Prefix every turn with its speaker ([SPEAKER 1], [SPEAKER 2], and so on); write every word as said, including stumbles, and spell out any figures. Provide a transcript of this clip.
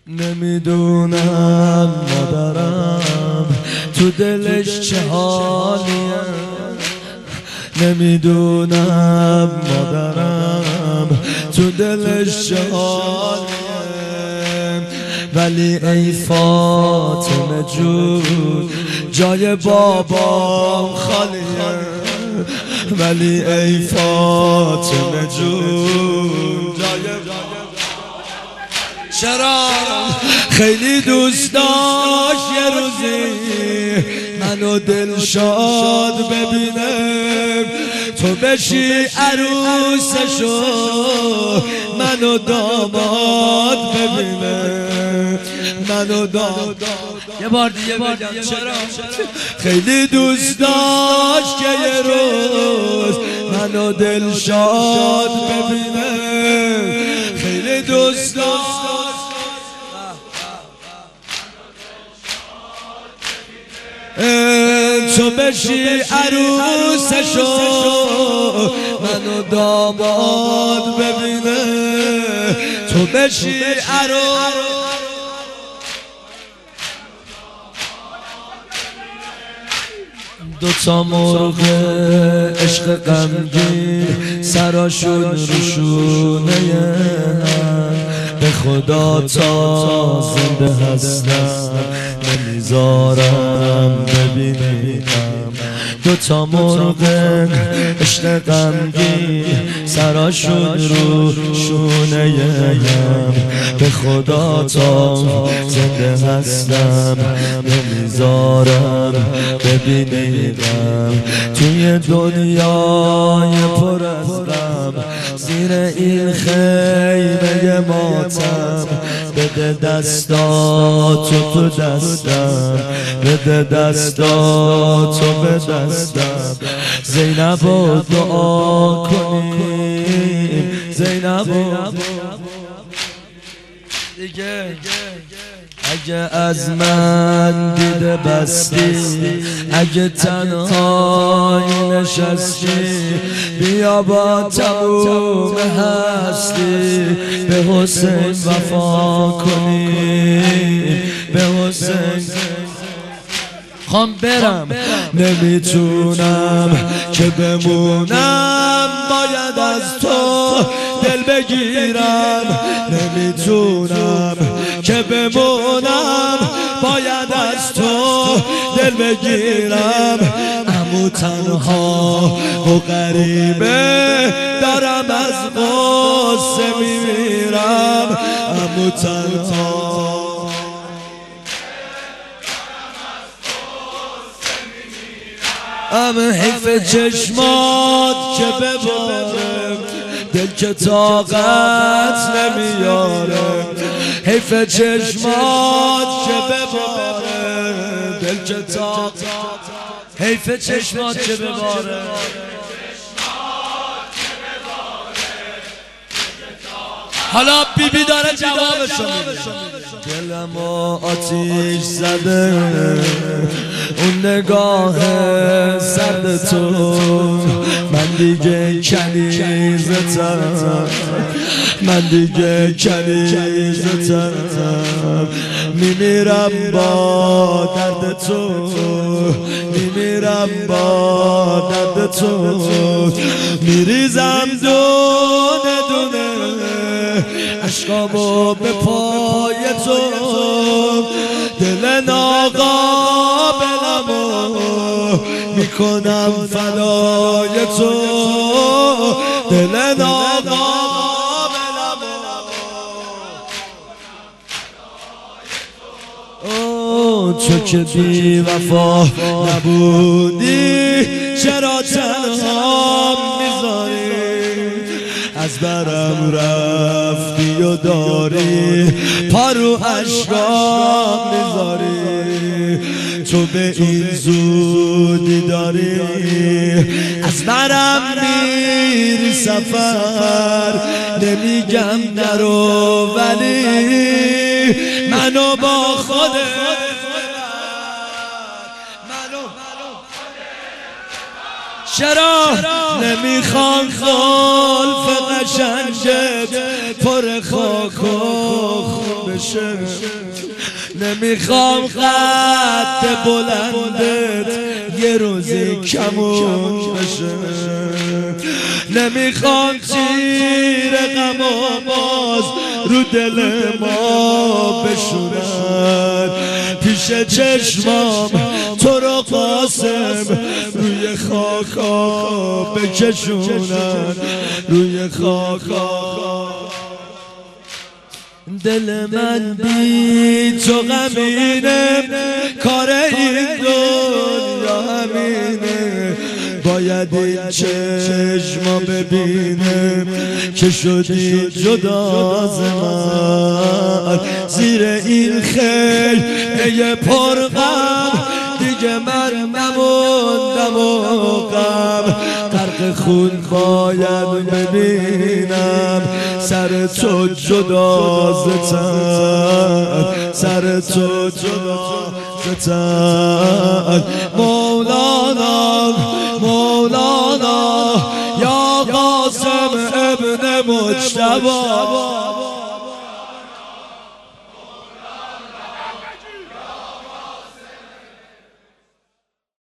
[SPEAKER 1] نمیدونم مادرم تو دلش چه حالیه، نمیدونم مادرم تو دلش چه حالیه، ولی ای فاطمه جون جای بابام خالیه، ولی ای فاطمه جون جای چرا خیلی دوست داشت یه روزی منو دلشاد ببینم، تو بشی عروسشو منو داماد ببینم، منو داماد. یه بار دیگه بگم چرا خیلی دوست داشت که یه روز منو دلشاد ببینم، خیلی دوست داشت تو بشی عروسشو منو داماد ببینه، تو بشی عروس. دوتا مرغ عشق غمگین سراشون روشونه هم، به خدا تا زنده هستم نمیذارم ببینم. دوتا مرغ عشق غمگین سراشون روشونه هم، به خدا تا زنده هستم نمیذارم ببینیدم. توی دنیای پر از غم زیر این خیمه ماتم، بده دستاتو تو دستم، بده دستاتو به دستم. زینبو دعا کنیم، زینبو دیگه اگه از من دیده بستی، اگه تنهایی نشستی، بیا با تموم هستی به حسین وفا کنی، به حسین خوام برم نمیتونم که بمونم، باید از تو دل بگیرم، نمیتونم که بمونم، باید از تو دل بگیرم. امو تنها و غریبه دارم از غصه میمیرم، امو تنها ام حیف چشمات که ببارم، دل که طاقت نمیاره، حیف چشمات که بباره، دل که طاقت، حیف چشمات که بباره. حالا بی بی داره جوابشو میده. دلمو آتیش زده اون نگاه سرد تو، من دیگه کنیزتم، من دیگه کنیزتم، میمیرم با درد تو، میمیرم با درد تو، میریزم دونه دونه عشقامو به پای تو، دل ناقابلمو میکنم فدای تو، دل ناقابلمو. تو که بی وفا نبودی چرا تنها میذاری، از برم رفتی و داری پارو اشکام میذاری، تو به این زودی داری از برم میری سفر، نمیگم نرو ولی منو با خودت چرا نمیخوام خلف قشنگت پر خاک و خون بشه نمیخوام خط بلندت یه روزی کمون بشه نمیخوام تیر غم و باز رو دل ما بشونن پیش چشمام تو رو قاسم روی خاکا بکشونن روی خاکا دل من بی تو غمینه کار این دنیا همینه باید این چشما ببینه که شدی جدا از من زیر این خیمه پرغم دیگه من نموندم و غم غرق خون باید ببینم سر تو جدا زتن سر تو جدا زتن مولانا مولانا یا قاسم ابن مجتبی